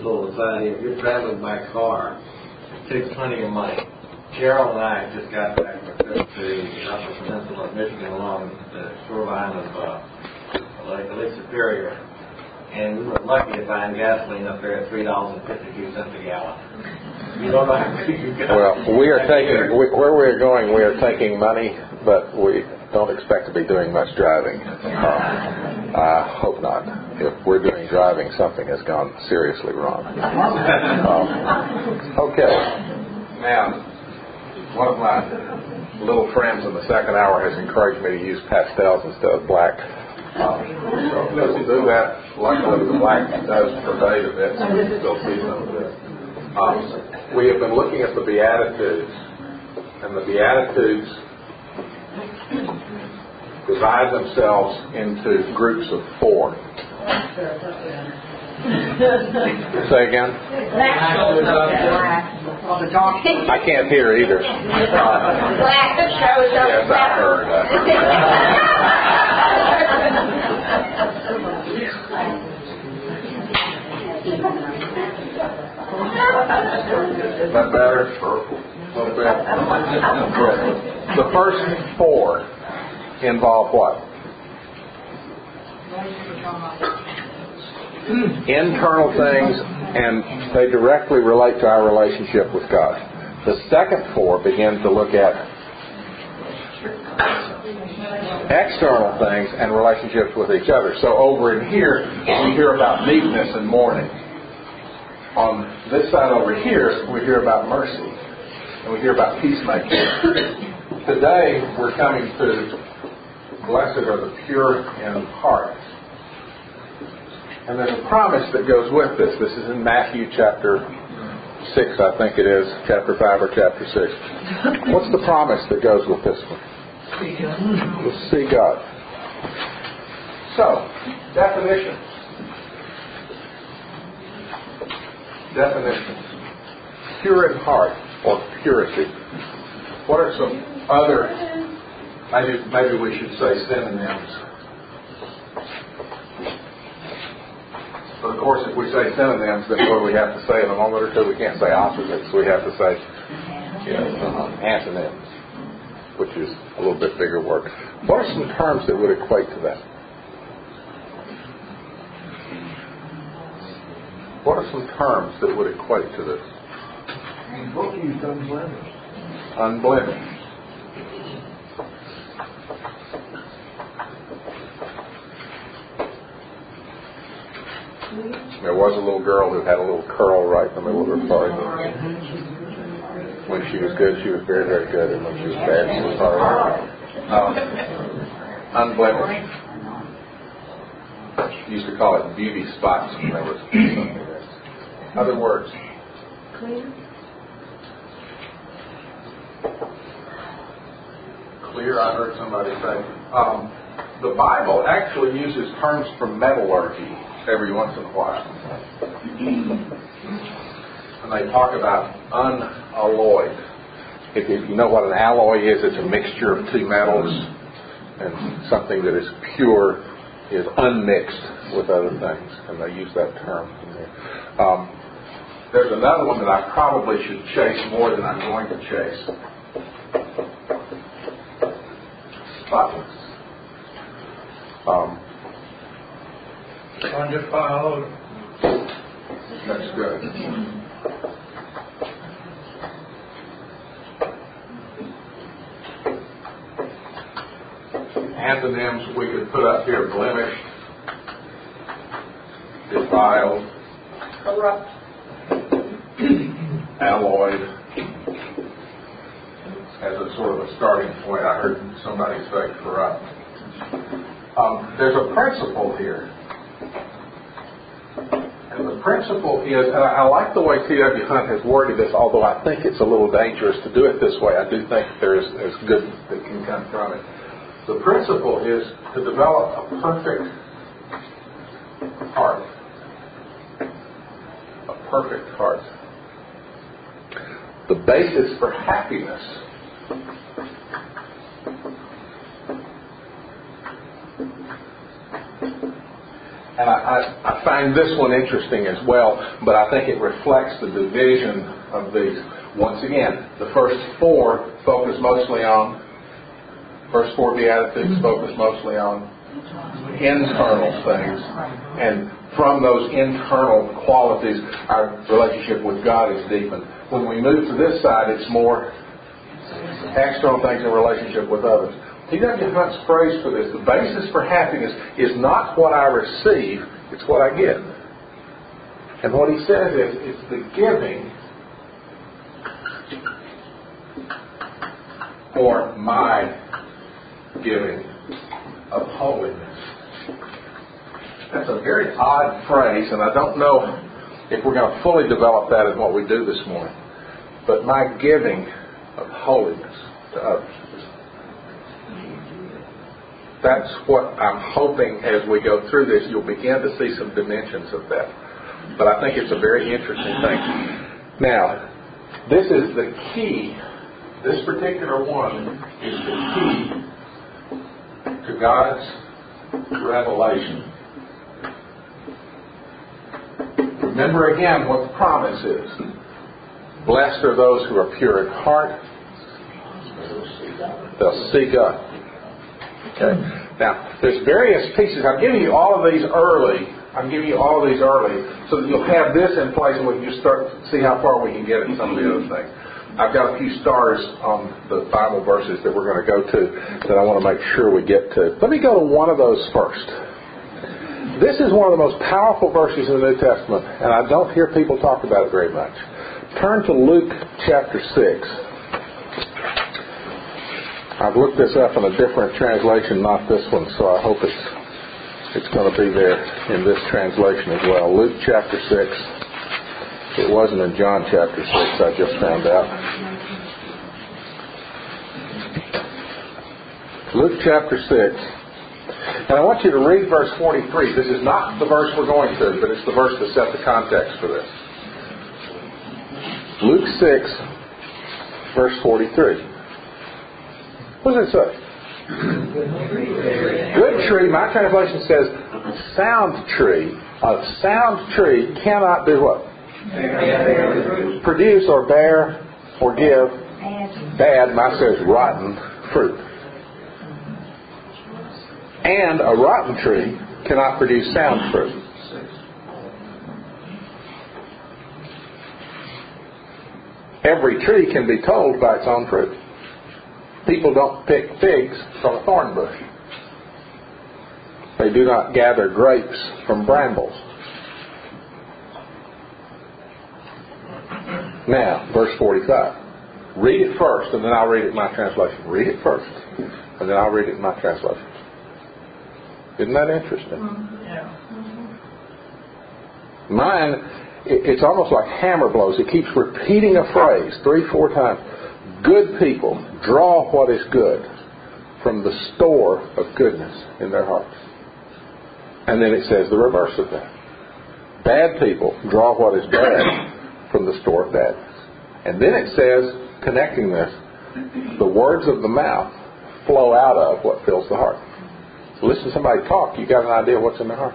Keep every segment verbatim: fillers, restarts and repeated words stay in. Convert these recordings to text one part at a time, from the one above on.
principle of society, if you're traveling by car, it takes plenty of money. Carol and I just got back from a trip to the Upper Peninsula of Michigan along the shoreline of uh, Lake, Lake Superior. And we were lucky to find gasoline up there at three dollars and fifty-two cents a gallon. You don't know how many you got. Well, we are taking, we, where we're going, we are taking money, but we don't expect to be doing much driving. Uh, I hope not. If we're doing driving, something has gone seriously wrong. Um, okay. Now, one of my little friends in the second hour has encouraged me to use pastels instead of black. Um, so let's do that. Luckily, the black does pervade a bit, so we can still see some of this. Um, we have been looking at the Beatitudes, and the Beatitudes divide themselves into groups of four. Say again? I can't hear either. Black shows up. Yes, I heard that. Is that better? A little bit. The first four involve what? Internal things, and they directly relate to our relationship with God. The second four begin to look at external things and relationships with each other. So over in here, we hear about meekness and mourning. On this side over here, we hear about mercy, and we hear about peacemaking. Today, we're coming to blessed are the pure in heart. And there's a promise that goes with this. This is in Matthew chapter six, I think it is, chapter five or chapter six. What's the promise that goes with this one? To see God. So, definitions. Definitions. Pure in heart, or purity. What are some other, maybe, maybe we should say synonyms. But of course, if we say synonyms, then what do we have to say in a moment or two? We can't say opposites. We have to say, you know, antonyms, which is a little bit bigger word. What are some terms that would equate to that? What are some terms that would equate to this? Both used unblemished. Unblemished. There was a little girl who had a little curl right in the middle of her forehead. When she was good, she was very, very good, and when she was bad, she was horrible. Um, unblemished. Used to call it beauty spots when there was something there. Other words. Clear. Clear, I heard somebody say. Um, the Bible actually uses terms from metallurgy every once in a while. And they talk about unalloyed. If you know what an alloy is, it's a mixture of two metals, and something that is pure is unmixed with other things, and they use that term in there. Um, there's another one that I probably should chase more than I'm going to chase. Spotless. Um, Undefiled. That's good. Antonyms we could put up here: blemished, defiled, Corrupt. alloyed. As a sort of a starting point, I heard somebody say corrupt. Um, there's a principle here. And the principle is, and I, I like the way T W Hunt has worded this, although I think it's a little dangerous to do it this way. I do think there's there's good that can come from it. The principle is to develop a perfect heart. A perfect heart. The basis for happiness And I, I, I find this one interesting as well, but I think it reflects the division of these. Once again, the first four focus mostly on, first four Beatitudes focus mostly on internal things. And from those internal qualities, our relationship with God is deepened. When we move to this side, it's more external things in relationship with others. T W Hunt's phrase for this, the basis for happiness is not what I receive, it's what I give. And what he says is, it's the giving or my giving of holiness. That's a very odd phrase, and I don't know if we're going to fully develop that in what we do this morning. But my giving of holiness to others. That's what I'm hoping as we go through this, you'll begin to see some dimensions of that. But I think it's a very interesting thing. Now, this is the key. This particular one is the key to God's revelation. Remember again what the promise is. Blessed are those who are pure in heart. They'll see God. Okay. Now, there's various pieces. I'm giving you all of these early. I'm giving you all of these early so that you'll have this in place and we can just start to see how far we can get in some of the other things. I've got a few stars on the Bible verses that we're going to go to that I want to make sure we get to. Let me go to one of those first. This is one of the most powerful verses in the New Testament, and I don't hear people talk about it very much. Turn to Luke chapter six. I've looked this up in a different translation, not this one, so I hope it's it's going to be there in this translation as well. Luke chapter six. It wasn't in John chapter six, I just found out. Luke chapter six. And I want you to read verse forty-three. This is not the verse we're going to, but it's the verse that set the context for this. Luke six, verse forty-three. What does it say? Good tree, my translation says, sound tree. A sound tree cannot do what? Produce or bear or give bad, mine says rotten fruit. And a rotten tree cannot produce sound fruit. Every tree can be told by its own fruit. People don't pick figs from a thorn bush. They do not gather grapes from brambles. Now, verse forty-five. Read it first, and then I'll read it in my translation. Read it first, and then I'll read it in my translation. Isn't that interesting? Yeah. Mine, it's almost like hammer blows. It keeps repeating a phrase three, four times. Good people draw what is good from the store of goodness in their hearts. And then it says the reverse of that. Bad people draw what is bad from the store of badness. And then it says, connecting this, the words of the mouth flow out of what fills the heart. So listen to somebody talk, you got an idea of what's in their heart.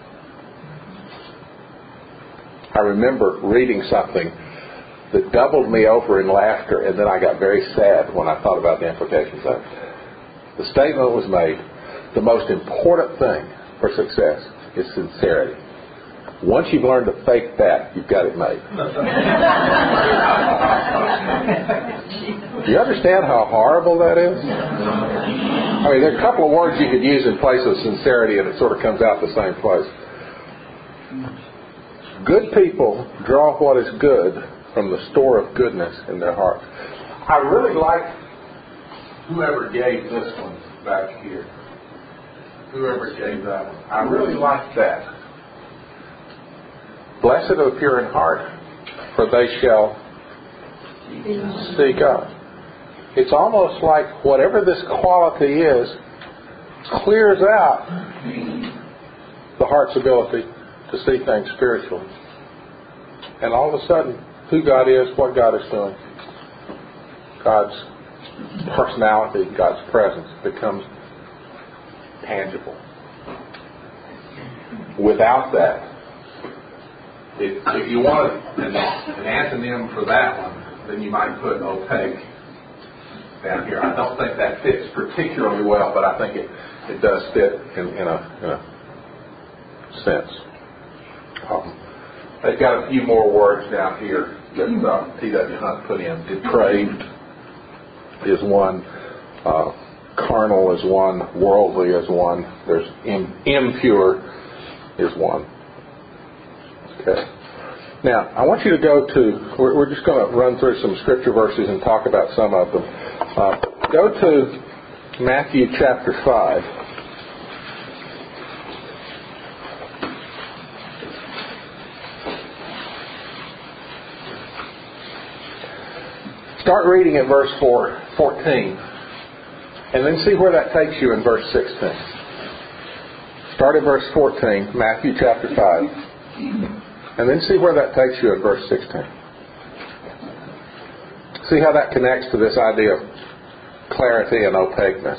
I remember reading something that doubled me over in laughter, and then I got very sad when I thought about the implications of it. The statement was made, the most important thing for success is sincerity. Once you've learned to fake that, you've got it made. Do you understand how horrible that is? I mean, there are a couple of words you could use in place of sincerity, and it sort of comes out the same place. Good people draw what is good from the store of goodness in their hearts. I really like whoever gave this one back here. Whoever gave that one. I really like that. Blessed are the pure in heart, for they shall see God. It's almost like whatever this quality is clears out the heart's ability to see things spiritually. And all of a sudden, who God is, what God is doing, God's personality, God's presence becomes tangible. without that. If, if you want an, an antonym for that one, then you might put opaque down here. I don't think that fits particularly well, but I think it, it does fit in, in, a, in a sense. Um, they've got a few more words down here that uh, T W Hunt put in. Depraved is one. Uh, carnal is one. Worldly is one. There's im- impure is one. Okay. Now, I want you to go to, we're, we're just going to run through some scripture verses and talk about some of them. Uh, go to Matthew chapter five. Start reading at verse four, fourteen, and then see where that takes you in verse sixteen. Start at verse fourteen, Matthew chapter five, and then see where that takes you in verse sixteen. See how that connects to this idea of clarity and opaqueness.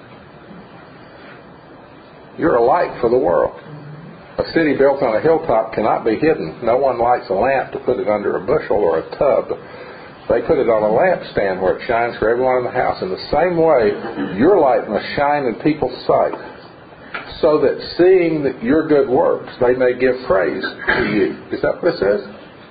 You're a light for the world. A city built on a hilltop cannot be hidden. No one lights a lamp to put it under a bushel or a tub. They put it on a lampstand where it shines for everyone in the house. In the same way, your light must shine in people's sight, so that seeing that your good works, they may give praise to you. Is that what it says?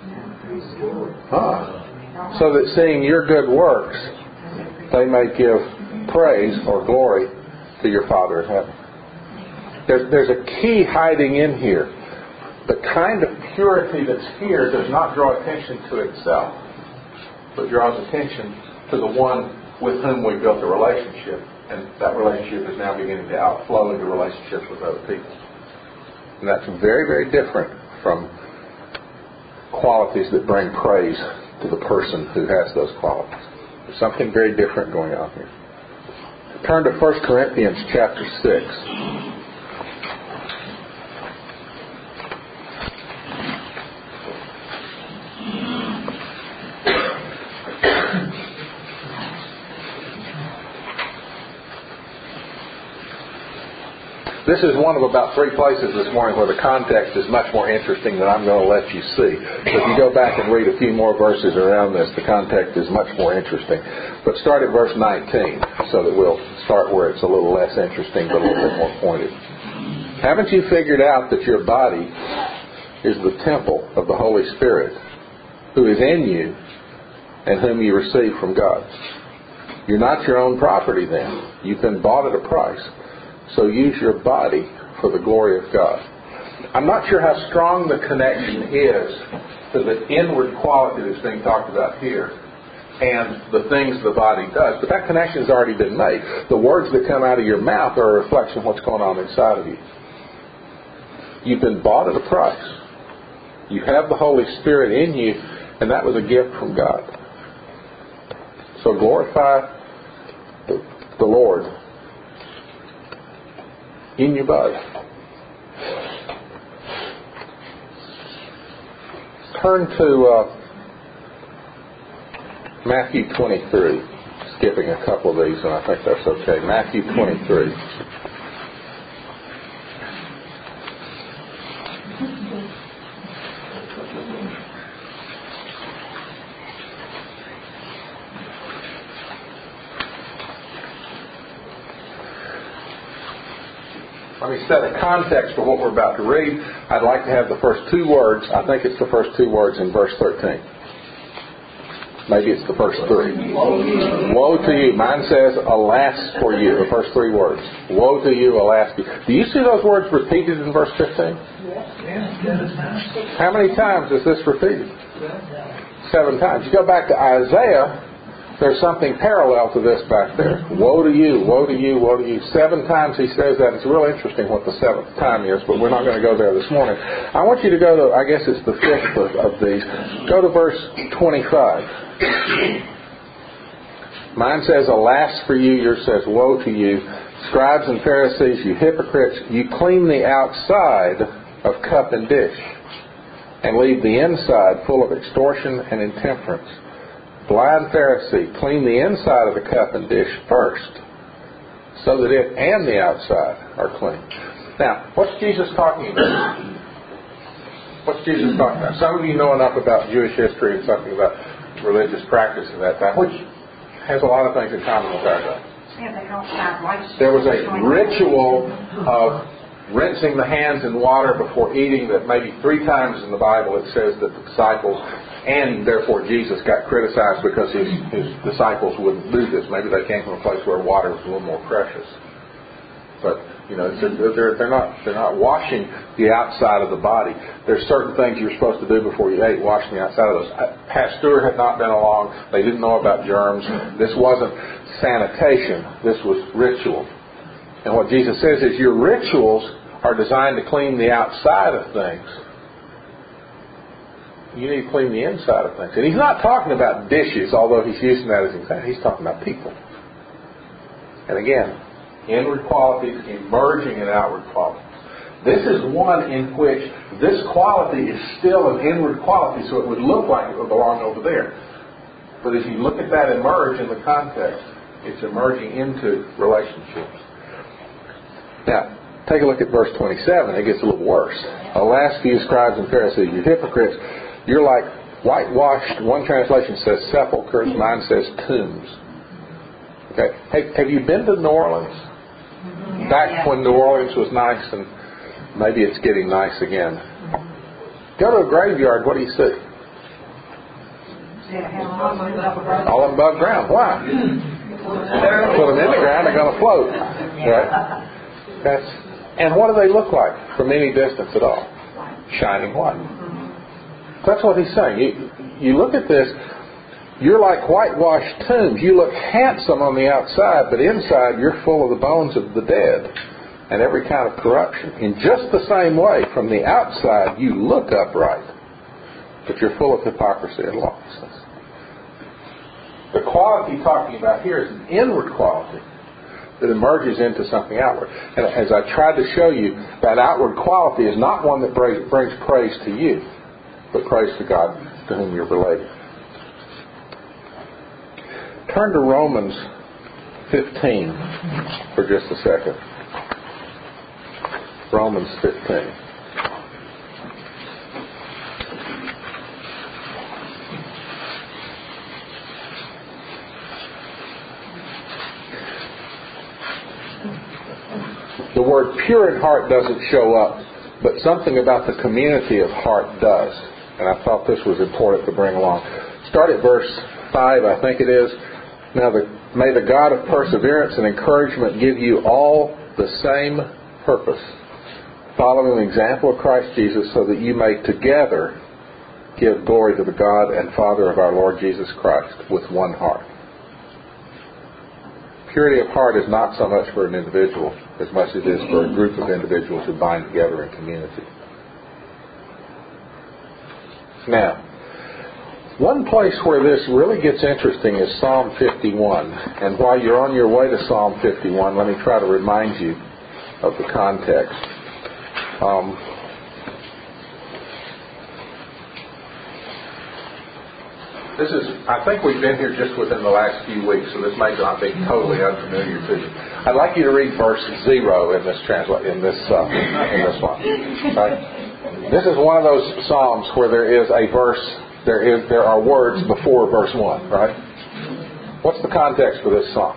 Huh. So that seeing your good works, they may give praise or glory to your Father in heaven. There's, there's a key hiding in here. The kind of purity that's here does not draw attention to itself, but draws attention to the one with whom we built a relationship. And that relationship is now beginning to outflow into relationships with other people. And that's very, very different from qualities that bring praise to the person who has those qualities. There's something very different going on here. Turn to First Corinthians chapter six. This is one of about three places this morning where the context is much more interesting than I'm going to let you see. So if you go back and read a few more verses around this, the context is much more interesting. But start at verse nineteen so that we'll start where it's a little less interesting but a little bit more pointed. Haven't you figured out that your body is the temple of the Holy Spirit who is in you and whom you receive from God? You're not your own property then. You've been bought at a price. So use your body for the glory of God. I'm not sure how strong the connection is to the inward quality that's being talked about here and the things the body does, but that connection's already been made. The words that come out of your mouth are a reflection of what's going on inside of you. You've been bought at a price. You have the Holy Spirit in you, and that was a gift from God. So glorify the, the Lord in your body. Turn to uh, Matthew twenty-three. Skipping a couple of these, and I think that's okay. Matthew twenty-three. Let me set a context for what we're about to read. I'd like to have the first two words. I think it's the first two words in verse thirteen. Maybe it's the first three. Woe to you. Mine says, alas for you. The first three words. Woe to you, alas for you. Do you see those words repeated in verse fifteen? How many times is this repeated? Seven times. You go back to Isaiah, there's something parallel to this back there. Woe to you, woe to you, woe to you. Seven times he says that. It's real interesting what the seventh time is, but we're not going to go there this morning. I want you to go to, I guess it's the fifth of, of these. Go to verse twenty-five. Mine says, alas for you. Yours says, woe to you. Scribes and Pharisees, you hypocrites, you clean the outside of cup and dish and leave the inside full of extortion and intemperance. Blind Pharisee, clean the inside of the cup and dish first, so that it and the outside are clean. Now, what's Jesus talking about? What's Jesus talking about? Some of you know enough about Jewish history and something about religious practice at that time, which has a lot of things in common with our day. There was a ritual of rinsing the hands in water before eating that maybe three times in the Bible it says that the disciples and therefore Jesus got criticized because his, his disciples wouldn't do this. Maybe they came from a place where water was a little more precious. But, you know, they're, they're, not, they're not washing the outside of the body. There's certain things you're supposed to do before you ate, washing the outside of those. Pasteur had not been along. They didn't know about germs. This wasn't sanitation. This was ritual. And what Jesus says is your rituals are designed to clean the outside of things. You need to clean the inside of things. And he's not talking about dishes, although he's using that as an example. He's talking about people. And again, inward qualities emerging in outward qualities. This is one in which this quality is still an inward quality, so it would look like it would belong over there. But as you look at that emerge in the context, it's emerging into relationships. Now, take a look at verse twenty-seven. It gets a little worse. Alas, you scribes and Pharisees, you hypocrites, you're like whitewashed. One translation says sepulchres. Mine says tombs. Okay. Have, have you been to New Orleans? Back when New Orleans was nice, and maybe it's getting nice again. Go to a graveyard. What do you see? All above ground. Why? Put them in the ground, they're going to float. Right? That's, and what do they look like from any distance at all? Shining white. That's what he's saying. You, you look at this, you're like whitewashed tombs. You look handsome on the outside, but inside you're full of the bones of the dead and every kind of corruption. In just the same way, from the outside you look upright, but you're full of hypocrisy and lawlessness. The quality talking about here is an inward quality that emerges into something outward. And as I tried to show you, that outward quality is not one that brings praise to you, but praise to God to whom you're related. Turn to Romans fifteen for just a second. Romans fifteen. The word pure in heart doesn't show up, but something about the community of heart does. And I thought this was important to bring along. Start at verse five, I think it is. Now, the, may the God of perseverance and encouragement give you all the same purpose, following the example of Christ Jesus, so that you may together give glory to the God and Father of our Lord Jesus Christ with one heart. Purity of heart is not so much for an individual as much as it is for a group of individuals who bind together in community. Now, one place where this really gets interesting is Psalm fifty-one. And while you're on your way to Psalm fifty-one, let me try to remind you of the context. Um, this is, I think we've been here just within the last few weeks, so this may not be totally unfamiliar to you. I'd like you to read verse zero in this transla- in this uh, in this one. Right? This is one of those psalms where there is a verse. There is there are words before verse one, right? What's the context for this psalm?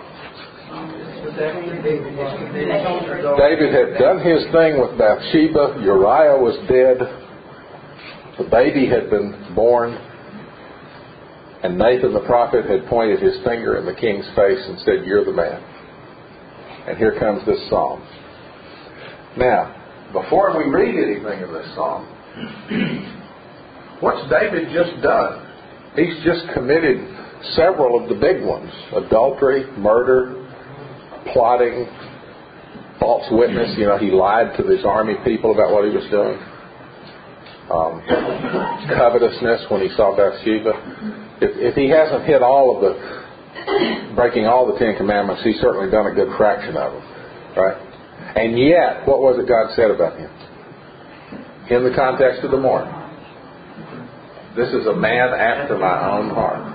David had done his thing with Bathsheba. Uriah was dead. The baby had been born. And Nathan the prophet had pointed his finger in the king's face and said, "You're the man." And here comes this psalm. Now, before we read anything in this psalm, what's David just done? He's just committed several of the big ones. Adultery, murder, plotting, false witness. You know, he lied to his army people about what he was doing. Um, covetousness when he saw Bathsheba. If, if he hasn't hit all of the, breaking all the Ten Commandments, he's certainly done a good fraction of them. Right? And yet, what was it God said about him? In the context of the morning. This is a man after my own heart.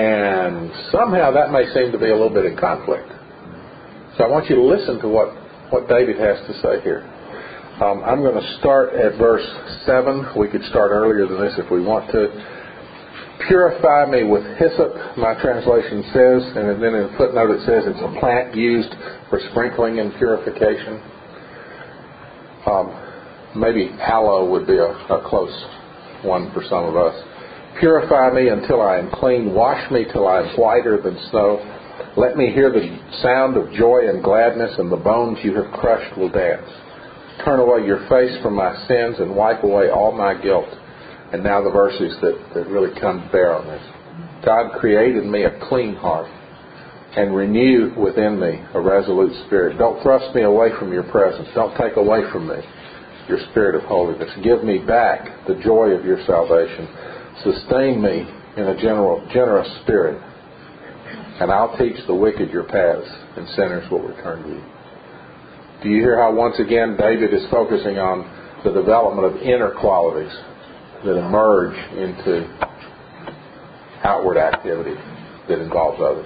And somehow that may seem to be a little bit in conflict. So I want you to listen to what what David has to say here. Um, I'm going to start at verse seven. We could start earlier than this if we want to. Purify me with hyssop, my translation says, and then in the footnote it says it's a plant used for sprinkling and purification. Um, maybe aloe would be a, a close one for some of us. Purify me until I am clean. Wash me till I am whiter than snow. Let me hear the sound of joy and gladness, and the bones you have crushed will dance. Turn away your face from my sins and wipe away all my guilt. And now the verses that, that really come to bear on this. God created me a clean heart and renew within me a resolute spirit. Don't thrust me away from your presence. Don't take away from me your spirit of holiness. Give me back the joy of your salvation. Sustain me in a general, generous spirit. And I'll teach the wicked your paths, and sinners will return to you. Do you hear how once again David is focusing on the development of inner qualities that emerge into outward activity that involves others?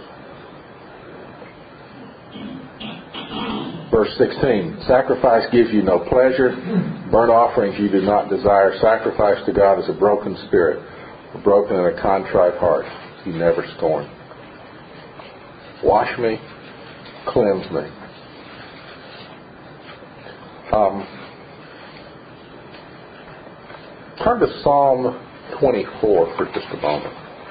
Verse sixteen, sacrifice gives you no pleasure. Burnt offerings you do not desire. Sacrifice to God is a broken spirit, a broken and a contrite heart you never scorn. Wash me, cleanse me. Um, turn to Psalm twenty-four for just a moment.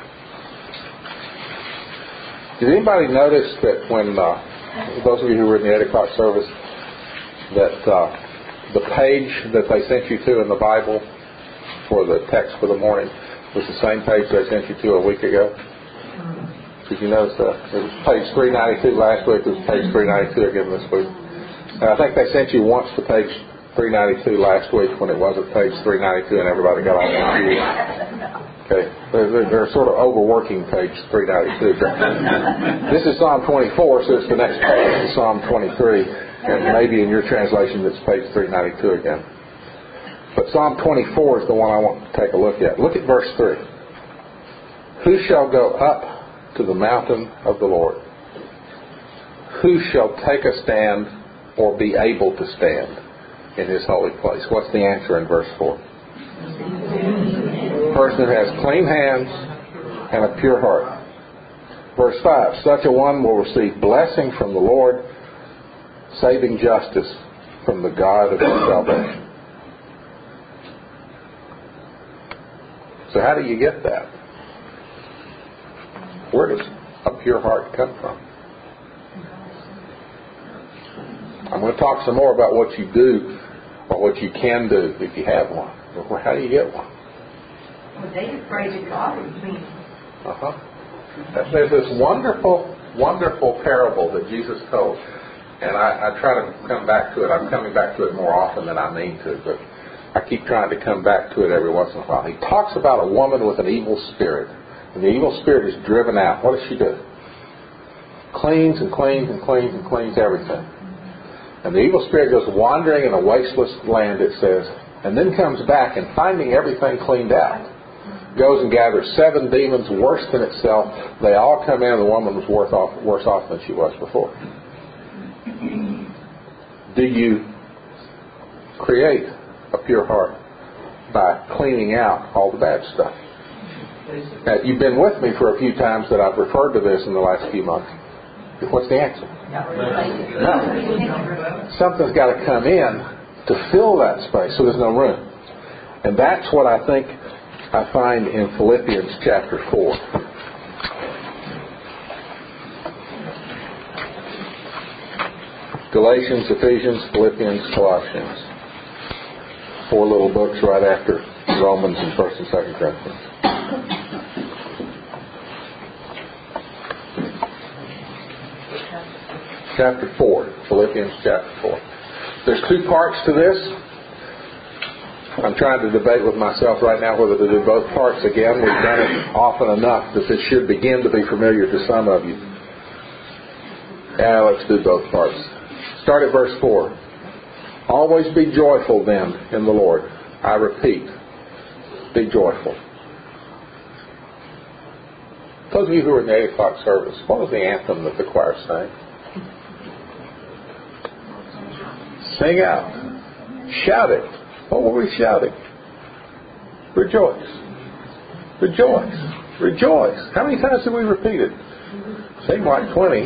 Did anybody notice that when, uh, those of you who were in the eight o'clock service, that uh, the page that they sent you to in the Bible for the text for the morning was the same page they sent you to a week ago? Did you notice that? It was page three ninety-two last week. It was page three ninety-two again this week. And I think they sent you once to page three ninety-two last week when it wasn't page three ninety-two and everybody got all confused. Okay, they're, they're sort of overworking page three ninety-two. This is Psalm twenty-four, so it's the next page is Psalm twenty-three, and maybe in your translation it's page three ninety-two again. But Psalm twenty-four is the one I want to take a look at. Look at verse three. Who shall go up to the mountain of the Lord? Who shall take a stand or be able to stand in His holy place? What's the answer in verse four? Person who has clean hands and a pure heart. Verse five, such a one will receive blessing from the Lord, saving justice from the God of his salvation. So how do you get that? Where does a pure heart come from? I'm going to talk some more about what you do or what you can do if you have one. But how do you get one? Well, David prayed to God with me. Uh-huh. There's this wonderful, wonderful parable that Jesus told. And I, I try to come back to it. I'm coming back to it more often than I mean to. But I keep trying to come back to it every once in a while. He talks about a woman with an evil spirit. And the evil spirit is driven out. What does she do? Cleans and cleans and cleans and cleans everything. And the evil spirit goes wandering in a wasteless land, it says, and then comes back and finding everything cleaned out, goes and gathers seven demons worse than itself. They all come in and the woman was worse off, worse off than she was before. Do you create a pure heart by cleaning out all the bad stuff? Now, you've been with me for a few times that I've referred to this in the last few months. What's the answer? No. Something's got to come in to fill that space so there's no room. And that's what I think I find in Philippians chapter four. Galatians, Ephesians, Philippians, Colossians. Four little books right after Romans and First and Second Corinthians. Chapter four, Philippians chapter four. There's two parts to this. I'm trying to debate with myself right now whether to do both parts again. We've done it often enough that this should begin to be familiar to some of you. Yeah, let's do both parts. Start at verse four. Always be joyful then in the Lord. I repeat, be joyful. Those of you who were in the eight o'clock service, what was the anthem that the choir sang? Sing out. Shout it. What were we shouting? Rejoice. Rejoice. Rejoice. How many times did we repeat it? Seemed like twenty.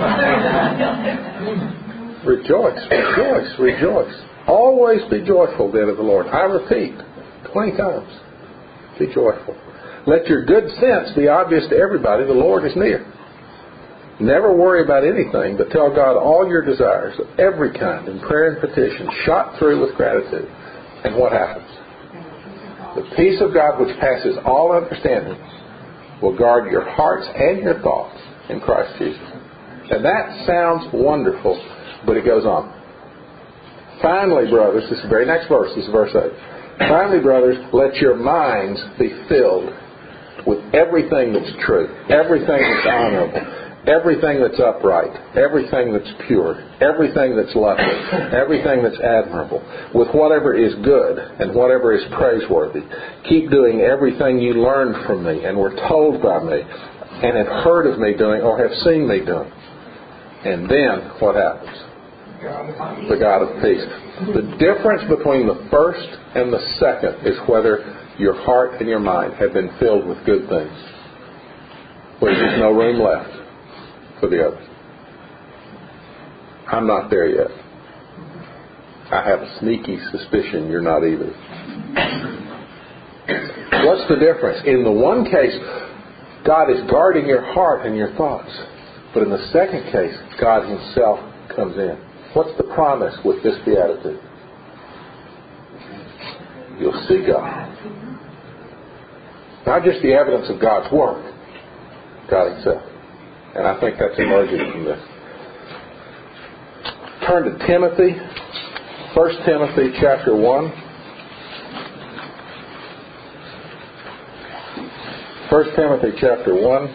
Rejoice. Rejoice. Rejoice. Always be joyful, then, of the Lord. I repeat, twenty times. Be joyful. Let your good sense be obvious to everybody. The Lord is near. Never worry about anything, but tell God all your desires of every kind in prayer and petition, shot through with gratitude. And what happens? The peace of God, which passes all understanding, will guard your hearts and your thoughts in Christ Jesus. And that sounds wonderful, but it goes on. Finally, brothers, this is the very next verse, this is verse eight. Finally, brothers, let your minds be filled with everything that's true, everything that's honorable, everything that's upright, everything that's pure, everything that's lovely, everything that's admirable, with whatever is good and whatever is praiseworthy. Keep doing everything you learned from me and were told by me and have heard of me doing or have seen me doing. And then what happens? The God of peace. The difference between the first and the second is whether your heart and your mind have been filled with good things, where there's no room left for the other. I'm not there yet. I have a sneaky suspicion you're not either. What's the difference? In the one case, God is guarding your heart and your thoughts. But in the second case, God Himself comes in. What's the promise with this beatitude? You'll see God. Not just the evidence of God's work, God Himself. And I think that's emerging from this. Turn to Timothy, First Timothy chapter one. First Timothy chapter one.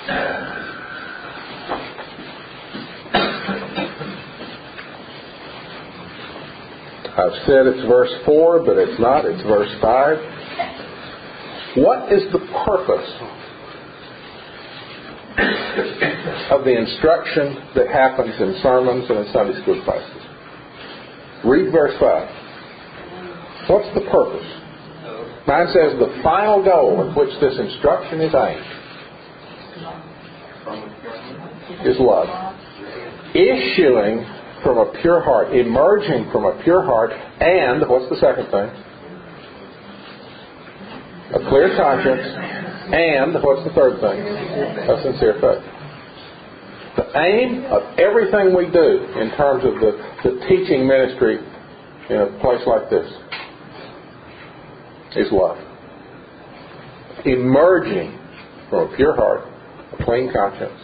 I've said it's verse four, but it's not. It's verse five. What is the purpose of the instruction that happens in sermons and in Sunday school classes? Read verse five. What's the purpose? Mine says the final goal at which this instruction is aimed is love. Issuing from a pure heart, emerging from a pure heart, and, what's the second thing? A clear conscience, and, what's the third thing? A sincere faith. The aim of everything we do in terms of the, the teaching ministry in a place like this is love. Emerging from a pure heart, a clean conscience,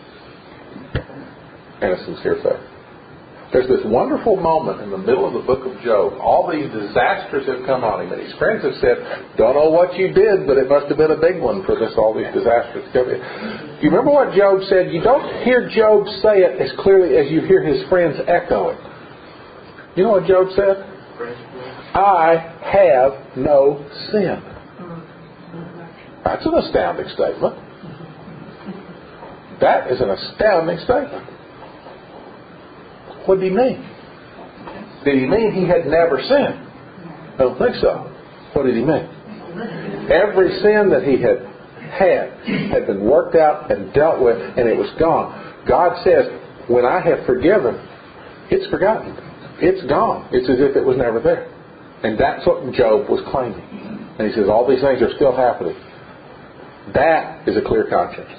and a sincere faith. There's this wonderful moment in the middle of the book of Job. All these disasters have come on him, and his friends have said, don't know what you did, but it must have been a big one for this, all these disasters to come in. Do you remember what Job said? You don't hear Job say it as clearly as you hear his friends echo it. You know what Job said? I have no sin. That's an astounding statement. That is an astounding statement. What did he mean? Did he mean he had never sinned? I don't think so. What did he mean? Every sin that he had had had been worked out and dealt with, and it was gone. God says, when I have forgiven, it's forgotten. It's gone. It's as if it was never there. And that's what Job was claiming. And he says, all these things are still happening. That is a clear conscience.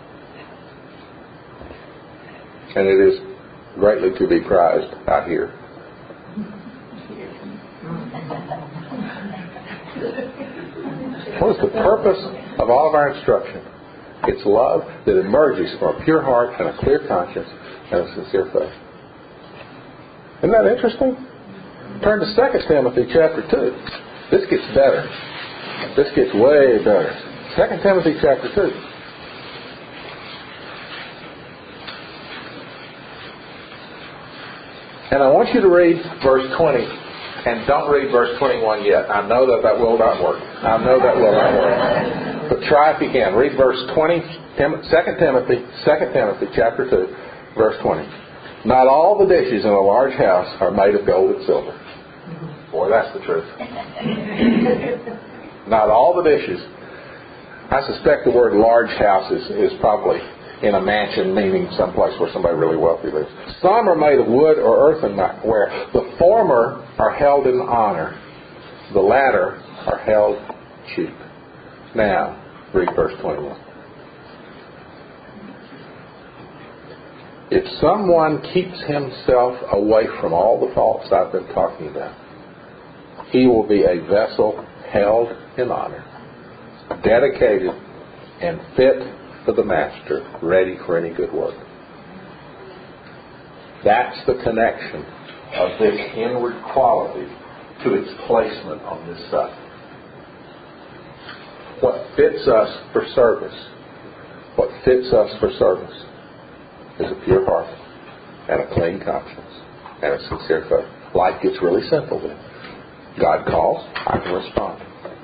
And it is greatly to be prized out here. What is the purpose of all of our instruction? It's love that emerges from a pure heart and a clear conscience and a sincere faith. Isn't that interesting? Turn to Second Timothy chapter two. This gets better. This gets way better. Second Timothy chapter two. And I want you to read verse twenty, and don't read verse twenty-one yet. I know that that will not work. I know that will not work. But try if you can. Read verse twenty, Second Timothy, Second Timothy, chapter two, verse twenty. Not all the dishes in a large house are made of gold and silver. Boy, that's the truth. Not all the dishes. I suspect the word large house is, is probably in a mansion, meaning someplace where somebody really wealthy lives. Some are made of wood or earthenware. The former are held in honor. The latter are held cheap. Now, read verse twenty-one. If someone keeps himself away from all the faults I've been talking about, he will be a vessel held in honor, dedicated and fit for the master, ready for any good work. That's the connection of this inward quality to its placement on this side. What fits us for service, what fits us for service is a pure heart and a clean conscience and a sincere faith. Life gets really simple then. God calls, I can respond.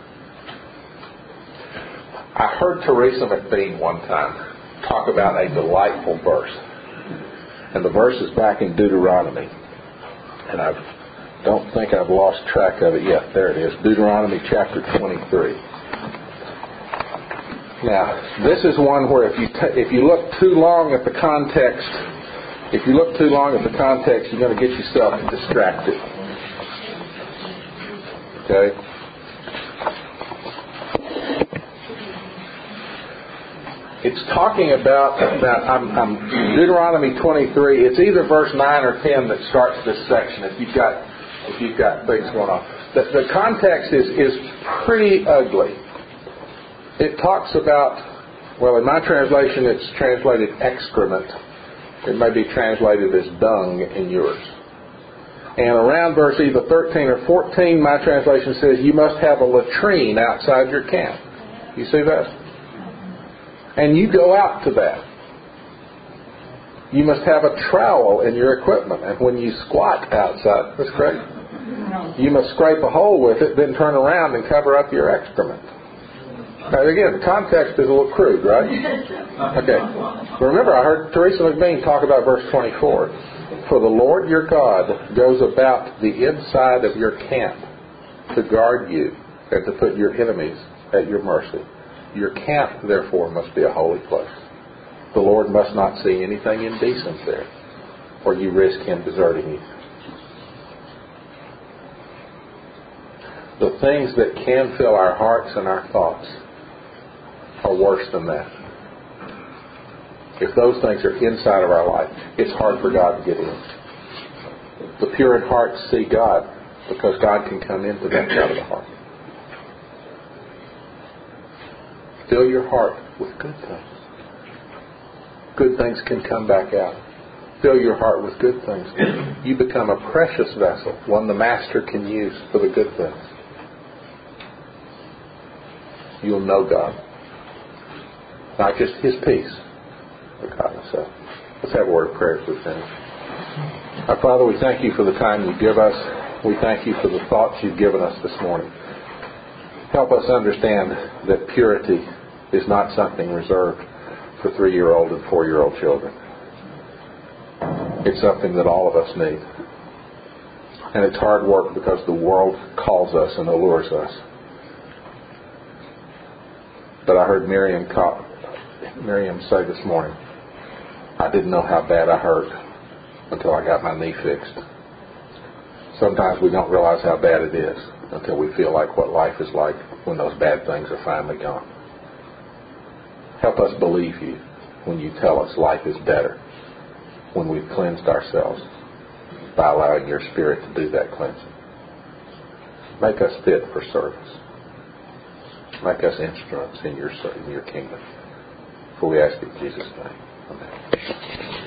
I heard Teresa McBean one time talk about a delightful verse. And the verse is back in Deuteronomy. And I don't think I've lost track of it yet. There it is. Deuteronomy chapter twenty-three. Now, this is one where if you t- if you look too long at the context, if you look too long at the context, you're going to get yourself distracted. Okay? It's talking about, about I'm, I'm Deuteronomy twenty-three. It's either verse nine or ten that starts this section. If you've got if you've got things going on, the, the context is is pretty ugly. It talks about, well, in my translation, it's translated excrement. It may be translated as dung in yours. And around verse either thirteen or fourteen, my translation says you must have a latrine outside your camp. You see that? And you go out to that. You must have a trowel in your equipment. And when you squat outside, that's great. You must scrape a hole with it, then turn around and cover up your excrement. Now, again, the context is a little crude, right? Okay. Remember, I heard Teresa McBean talk about verse twenty-four. For the Lord your God goes about the inside of your camp to guard you and to put your enemies at your mercy. Your camp, therefore, must be a holy place. The Lord must not see anything indecent there, or you risk Him deserting you. The things that can fill our hearts and our thoughts are worse than that. If those things are inside of our life, it's hard for God to get in. The pure in heart see God because God can come into that side of the heart. Fill your heart with good things. Good things can come back out. Fill your heart with good things. You become a precious vessel, one the Master can use for the good things. You'll know God. Not just His peace, but God Himself. Let's have a word of prayer as we finish. Our Father, we thank You for the time You give us. We thank You for the thoughts You've given us this morning. Help us understand that purity is not something reserved for three-year-old and four-year-old children. It's something that all of us need. And it's hard work because the world calls us and allures us. But I heard Miriam, call, Miriam say this morning, I didn't know how bad I hurt until I got my knee fixed. Sometimes we don't realize how bad it is until we feel like what life is like when those bad things are finally gone. Help us believe You when You tell us life is better when we've cleansed ourselves by allowing Your Spirit to do that cleansing. Make us fit for service. Make us instruments in Your, in your kingdom. For we ask it in Jesus' name. Amen.